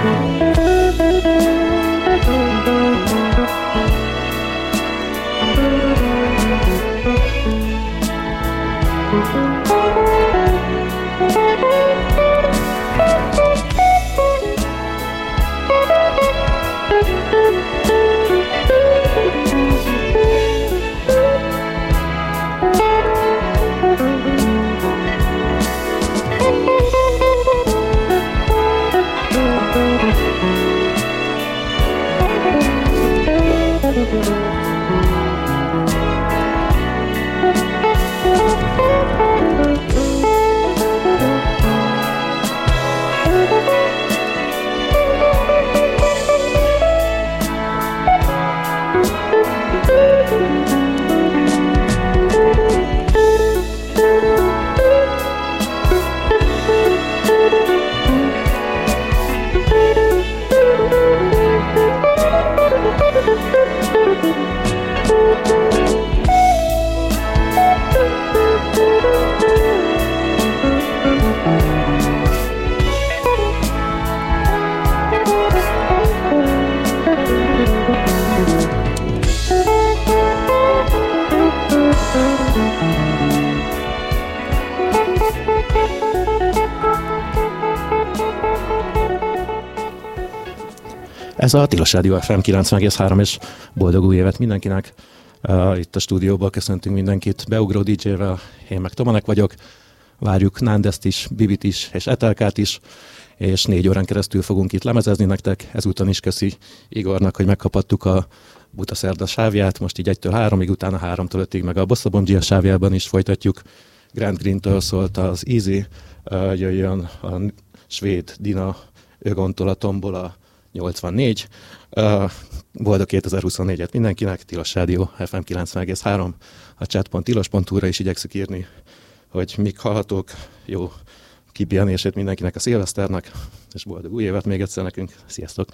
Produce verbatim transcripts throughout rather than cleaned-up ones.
Ez a Tilos Rádió ef em kilencven egész három, és boldog új évet mindenkinek. Uh, itt a stúdióban köszöntünk mindenkit Beugró dé dzsével, én meg Tomanek vagyok. Várjuk Nándezt is, Bibit is, és Etelkát is, és négy órán keresztül fogunk itt lemezezni nektek. Ezúton is köszi Igornak, hogy megkaphattuk a Butaszerda sávját, most így egytől háromig, utána háromtól ötig, meg a Bossa Bongia sávjában is folytatjuk. Grant Green-től szólt az Easy, uh, jöjjön a svéd Dina Ögontól a Tombola nyolcvannégy. Uh, boldog kétezer-huszonnégyet mindenkinek, Tilos Rádió ef em kilencven egész három. A chat pont tilos pont hu-ra is igyekszük írni, hogy mik hallhatók. Jó kipihenését mindenkinek a szilveszternek, és boldog új évet még egyszer nekünk. Sziasztok!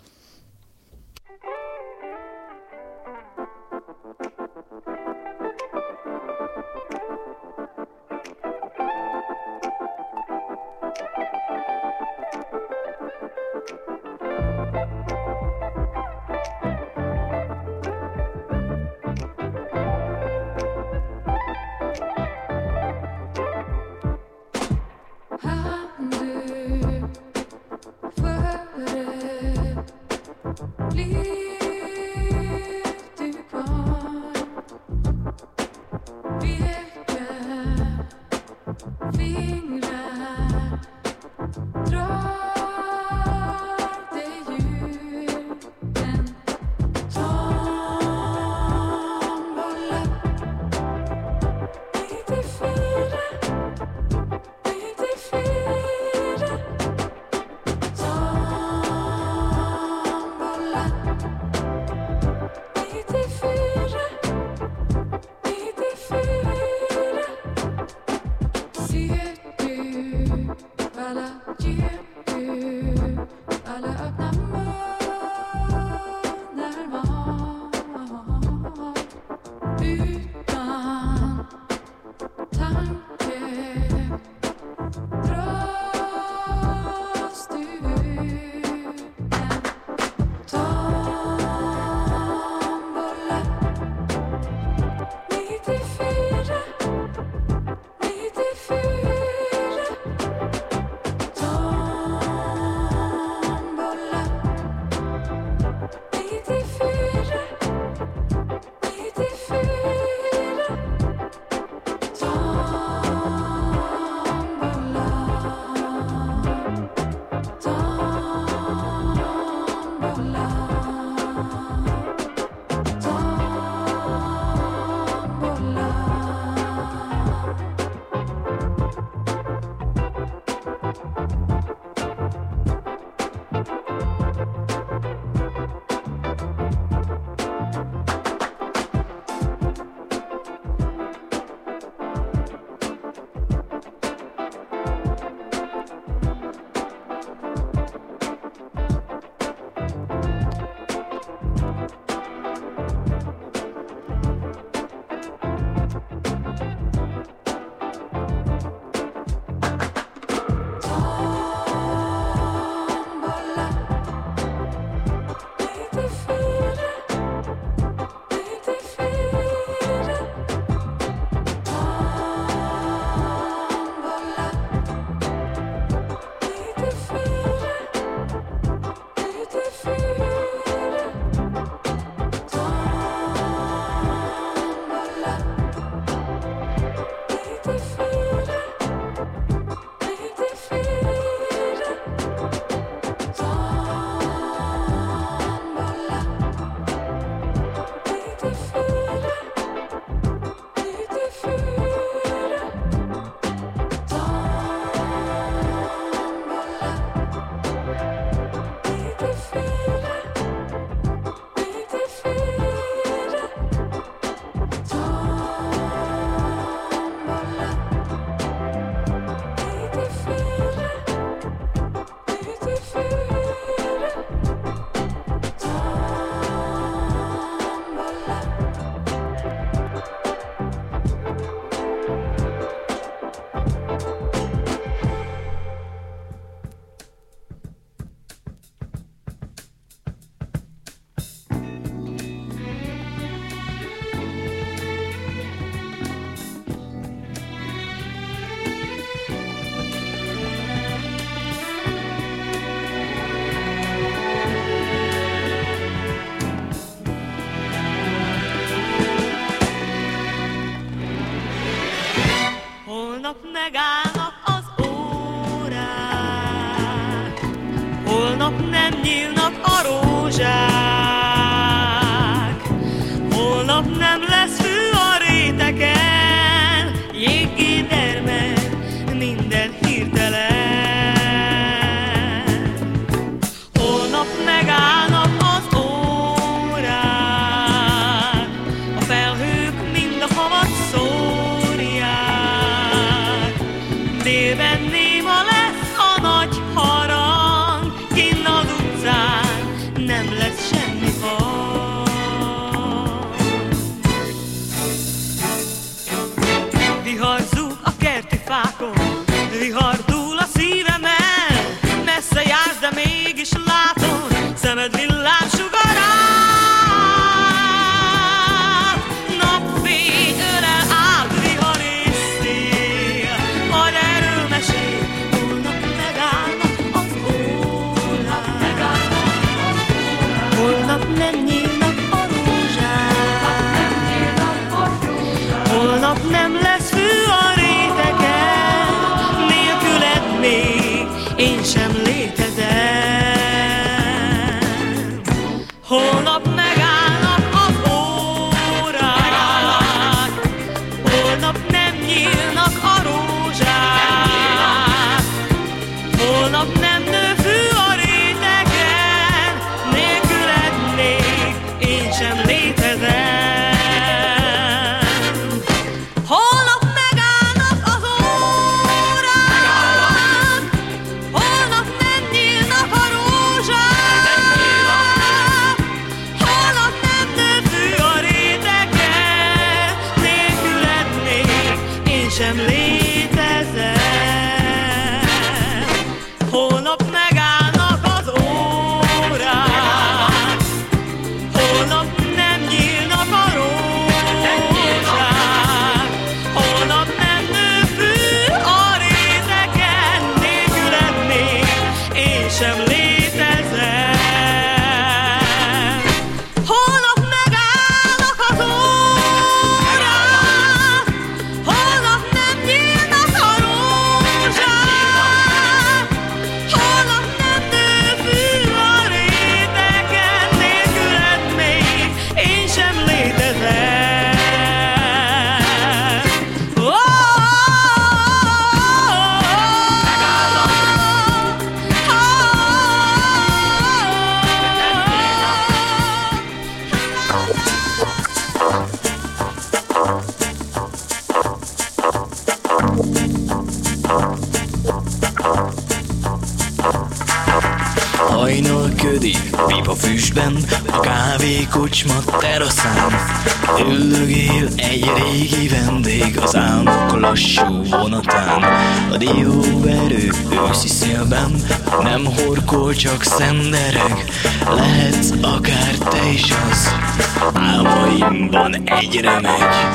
Hajnalködik, pipa füstben, a kávékocsma teraszán. Üldögél egy régi vendég az álmok lassú vonatán. A dióverő őszi szélben nem horkol, csak szendereg. Lehetsz akár te is az, álmaimban egyre megy.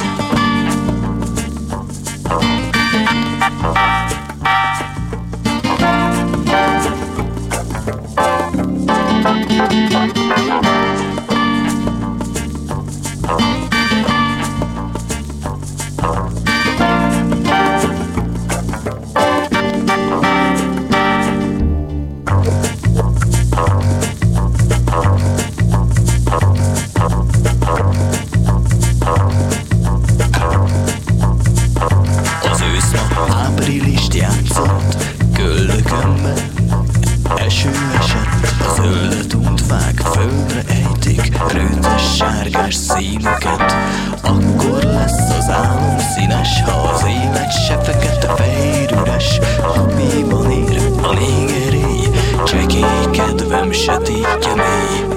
Akkor lesz az álom színes, ha az élet se fekete-fehér üres. Habiban ér a négeréj, csekély kedvem sötétje mély.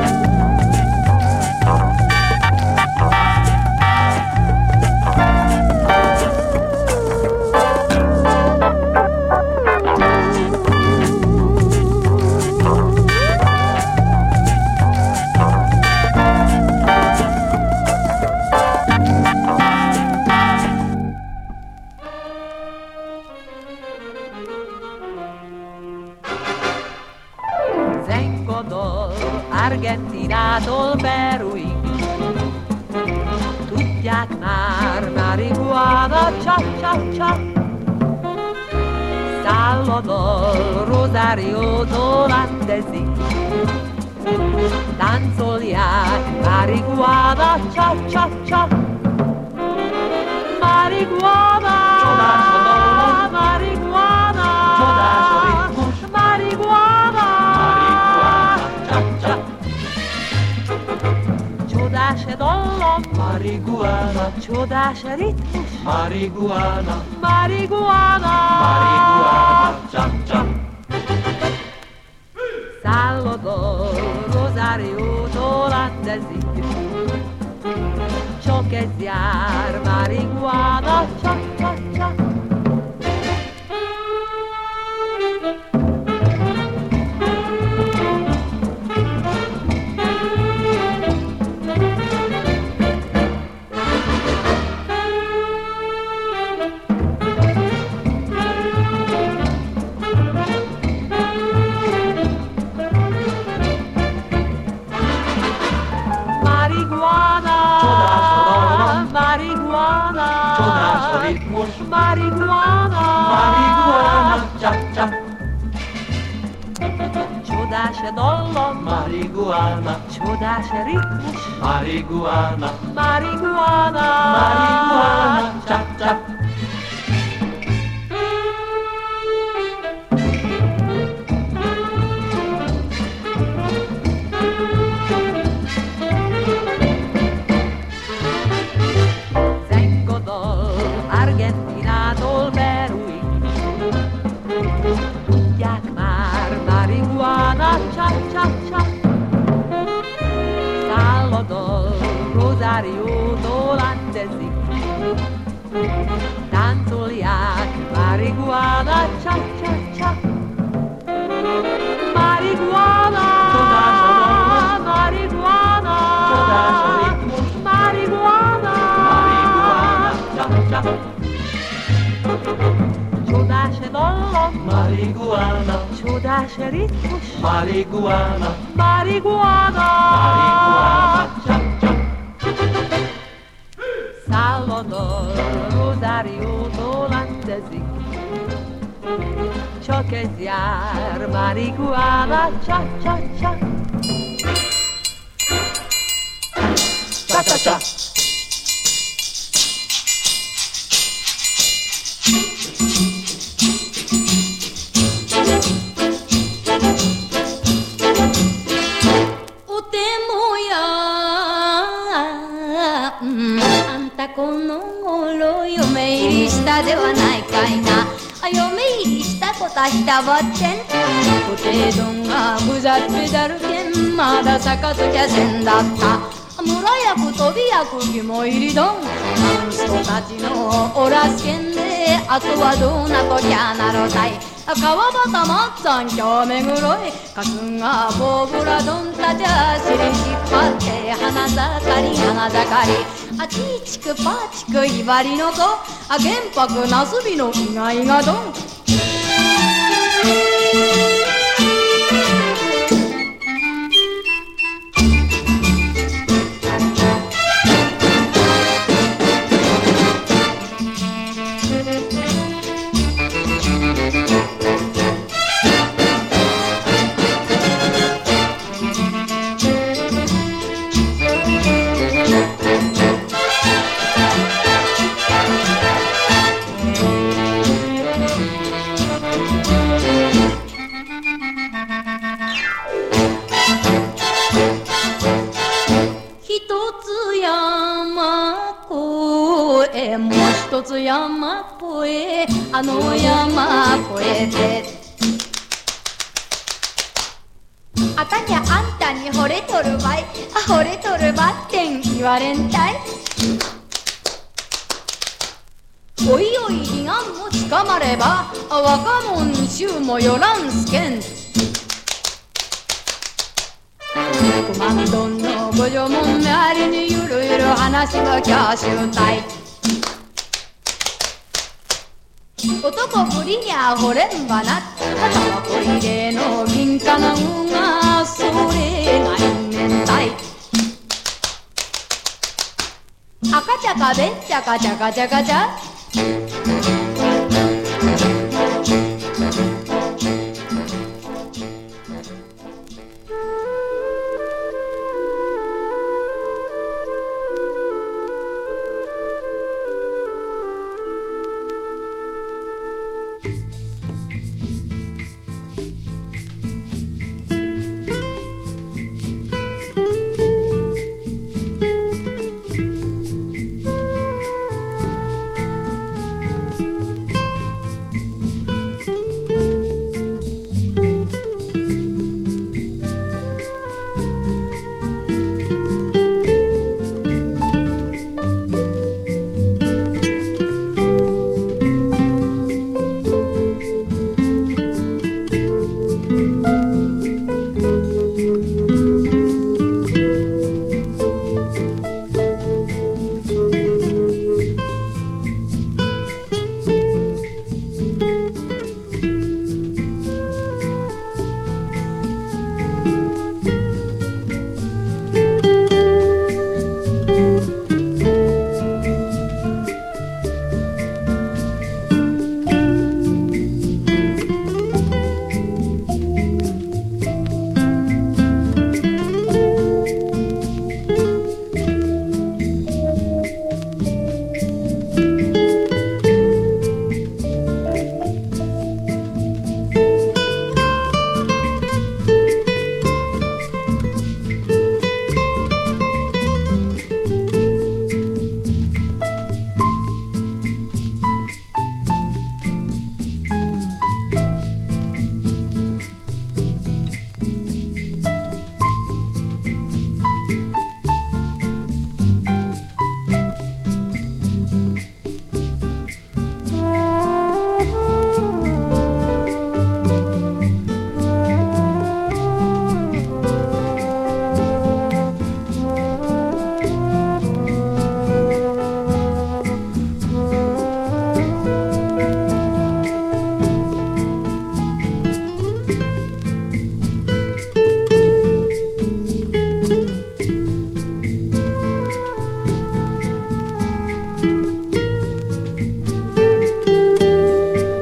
Argentinától Peruig, tudják már, marihuana, csak, csak, csak. Salvador, Rosáriótól Andesig, táncolják, marihuana, csak, csak, csak. Marihuana, marihuana, marihuana, csodás dallam, marihuana, csodás ritmus, marihuana, marihuana, marihuana, csak, csak. Salvador, Rosáriótól Andesig, csak ez jár, marihuana, csak, csak, csak. Marihuana, marihuana, csak, csak. Csodás dallam, marihuana, csodás ritmus, marihuana, marihuana, marihuana, csak, csak. Argentinától Peruig, tudják már, marihuana, csak, csak, csak. Salvador, Rosáriótól Andesig, táncolják, marihuana, csak, csak, csak. Marihuana, marihuana, marihuana, marihuana, csak, csak. Csodás dallam, marihuana, csodás ritmus, marihuana, marihuana, marihuana, csak, csak. Salvador, Rosáriótól Andesig, csak ez jár, marihuana, csak, csak, csak. Cha, cha, cha. Deはないかいな、あ、嫁入りしたことはしたばってん。 布袋丼がぐざっぺだるけんまだ坂ときゃせんだった村役飛び役肝入り丼マンストたちのおらすけんであとはどうなときゃなろたい川端まっさん今日めぐろいかすがボブラ丼たちゃ尻引っ張って花盛り花盛りあちーちくぱーちくひばりの子あ玄白なすびのいがいが丼一つ山越えあの山越えてあたにゃあんたに惚れとるばいあ惚れとるばってん言われんたいおいおい彼岸も捕まれば若者衆もよらんすけん九万丼の五条門周りにゆるゆる話はキャーシュータイ男ぶりにゃ惚れんばなタバコ入れの銀貨のがそれが因縁だい赤ちゃかべっちゃかちゃかちゃかちゃ